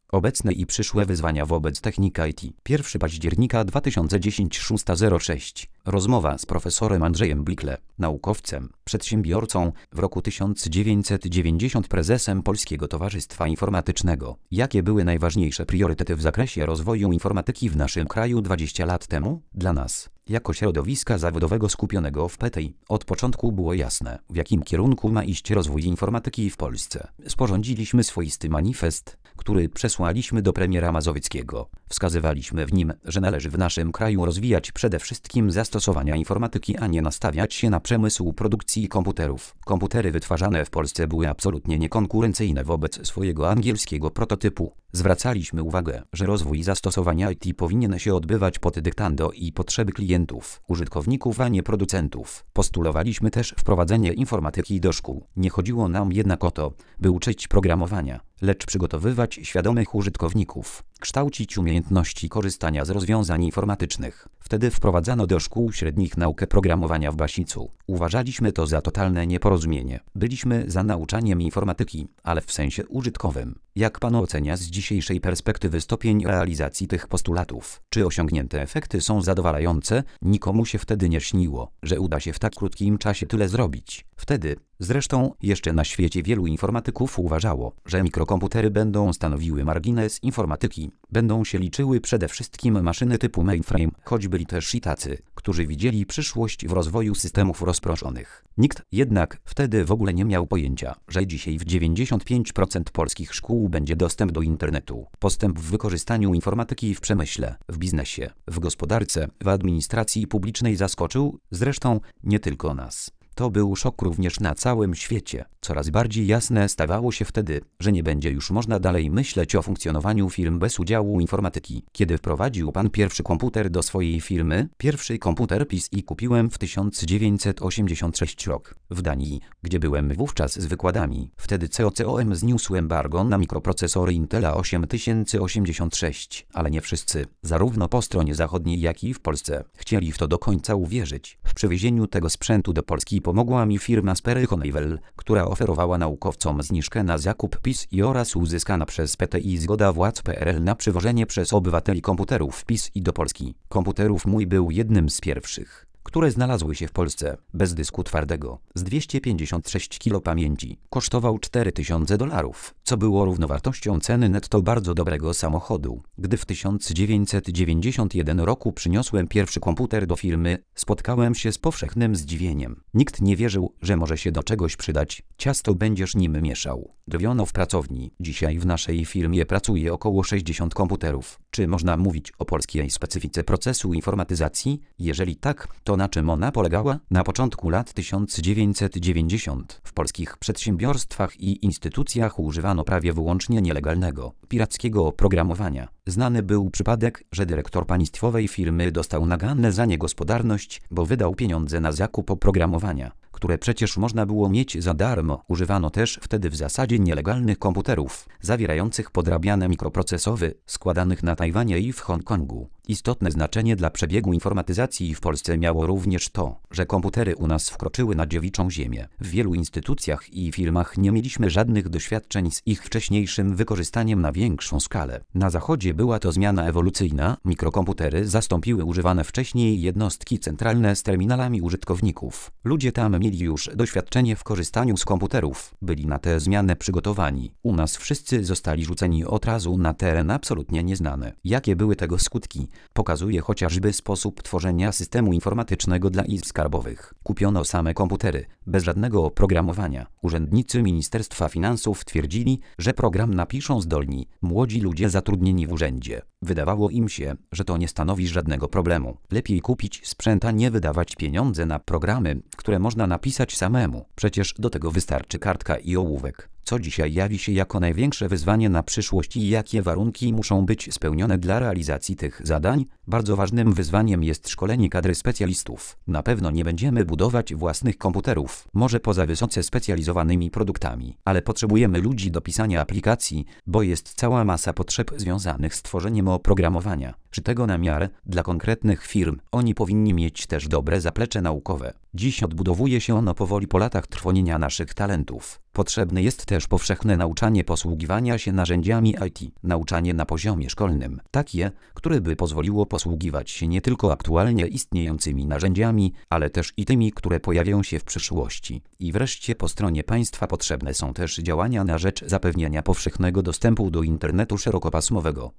Obecne i przyszłe wyzwania wobec technika IT. 1 października 2010 6:06. Rozmowa z profesorem Andrzejem Blikle, naukowcem, przedsiębiorcą, w roku 1990 prezesem Polskiego Towarzystwa Informatycznego. Jakie były najważniejsze priorytety w zakresie rozwoju informatyki w naszym kraju 20 lat temu? Dla nas, jako środowiska zawodowego skupionego w PTI, od początku było jasne, w jakim kierunku ma iść rozwój informatyki w Polsce. Sporządziliśmy swoisty manifest, który przesłaliśmy do premiera Mazowieckiego. Wskazywaliśmy w nim, że należy w naszym kraju rozwijać przede wszystkim zastosowania informatyki, a nie nastawiać się na przemysł produkcji komputerów. Komputery wytwarzane w Polsce były absolutnie niekonkurencyjne wobec swojego angielskiego prototypu. Zwracaliśmy uwagę, że rozwój zastosowania IT powinien się odbywać pod dyktando i potrzeby klientów, użytkowników, a nie producentów. Postulowaliśmy też wprowadzenie informatyki do szkół. Nie chodziło nam jednak o to, by uczyć programowania, lecz przygotowywać świadomych użytkowników, kształcić umiejętności korzystania z rozwiązań informatycznych. Wtedy wprowadzano do szkół średnich naukę programowania w Basicu. Uważaliśmy to za totalne nieporozumienie. Byliśmy za nauczaniem informatyki, ale w sensie użytkowym. Jak pan ocenia z dzisiejszej perspektywy stopień realizacji tych postulatów? Czy osiągnięte efekty są zadowalające? Nikomu się wtedy nie śniło, że uda się w tak krótkim czasie tyle zrobić. Wtedy, zresztą, jeszcze na świecie wielu informatyków uważało, że mikrokomputery będą stanowiły margines informatyki. Będą się liczyły przede wszystkim maszyny typu mainframe, choć byli też i tacy, którzy widzieli przyszłość w rozwoju systemów rozproszonych. Nikt jednak wtedy w ogóle nie miał pojęcia, że dzisiaj w 95% polskich szkół będzie dostęp do internetu. Postęp w wykorzystaniu informatyki w przemyśle, w biznesie, w gospodarce, w administracji publicznej zaskoczył, zresztą, nie tylko nas. To był szok również na całym świecie. Coraz bardziej jasne stawało się wtedy, że nie będzie już można dalej myśleć o funkcjonowaniu firm bez udziału informatyki. Kiedy wprowadził pan pierwszy komputer do swojej firmy, pierwszy komputer PiS kupiłem w 1986 rok w Danii, gdzie byłem wówczas z wykładami. Wtedy COCOM zniósł embargo na mikroprocesory Intela 8086, ale nie wszyscy, zarówno po stronie zachodniej, jak i w Polsce, chcieli w to do końca uwierzyć. W przywiezieniu tego sprzętu do Polski pomogła mi firma Sperry Honeywell, która oferowała naukowcom zniżkę na zakup PiS oraz uzyskana przez PTI zgoda władz PRL na przywożenie przez obywateli komputerów PiS do Polski. Komputerów mój był jednym z pierwszych, które znalazły się w Polsce, bez dysku twardego, z 256 kg pamięci. Kosztował $4000, co było równowartością ceny netto bardzo dobrego samochodu. Gdy w 1991 roku przyniosłem pierwszy komputer do firmy, spotkałem się z powszechnym zdziwieniem. Nikt nie wierzył, że może się do czegoś przydać. Ciasto będziesz nim mieszał. Drwiono w pracowni. Dzisiaj w naszej firmie pracuje około 60 komputerów. Czy można mówić o polskiej specyfice procesu informatyzacji? Jeżeli tak, to na czym ona polegała? Na początku lat 1990 w polskich przedsiębiorstwach i instytucjach używano prawie wyłącznie nielegalnego, pirackiego oprogramowania. Znany był przypadek, że dyrektor państwowej firmy dostał naganne za niegospodarność, bo wydał pieniądze na zakup oprogramowania, które przecież można było mieć za darmo. Używano też wtedy w zasadzie nielegalnych komputerów, zawierających podrabiane mikroprocesory, składanych na Tajwanie i w Hongkongu. Istotne znaczenie dla przebiegu informatyzacji w Polsce miało również to, że komputery u nas wkroczyły na dziewiczą ziemię. W wielu instytucjach i firmach nie mieliśmy żadnych doświadczeń z ich wcześniejszym wykorzystaniem na większą skalę. Na Zachodzie była to zmiana ewolucyjna. Mikrokomputery zastąpiły używane wcześniej jednostki centralne z terminalami użytkowników. Ludzie tam mieli już doświadczenie w korzystaniu z komputerów. Byli na tę zmianę przygotowani. U nas wszyscy zostali rzuceni od razu na teren absolutnie nieznany. Jakie były tego skutki? Pokazuje chociażby sposób tworzenia systemu informatycznego dla izb skarbowych. Kupiono same komputery, bez żadnego oprogramowania. Urzędnicy Ministerstwa Finansów twierdzili, że program napiszą zdolni, młodzi ludzie zatrudnieni w urzędzie. Wydawało im się, że to nie stanowi żadnego problemu. Lepiej kupić sprzęt, a nie wydawać pieniądze na programy, które można napisać samemu. Przecież do tego wystarczy kartka i ołówek. Co dzisiaj jawi się jako największe wyzwanie na przyszłość i jakie warunki muszą być spełnione dla realizacji tych zadań? Bardzo ważnym wyzwaniem jest szkolenie kadry specjalistów. Na pewno nie będziemy budować własnych komputerów, może poza wysoce specjalizowanymi produktami, ale potrzebujemy ludzi do pisania aplikacji, bo jest cała masa potrzeb związanych z tworzeniem oprogramowania. Czy tego na miarę? Dla konkretnych firm oni powinni mieć też dobre zaplecze naukowe. Dziś odbudowuje się ono powoli po latach trwonienia naszych talentów. Potrzebne jest też powszechne nauczanie posługiwania się narzędziami IT, nauczanie na poziomie szkolnym, takie, które by pozwoliło posługiwać się nie tylko aktualnie istniejącymi narzędziami, ale też i tymi, które pojawią się w przyszłości. I wreszcie po stronie państwa potrzebne są też działania na rzecz zapewnienia powszechnego dostępu do internetu szerokopasmowego.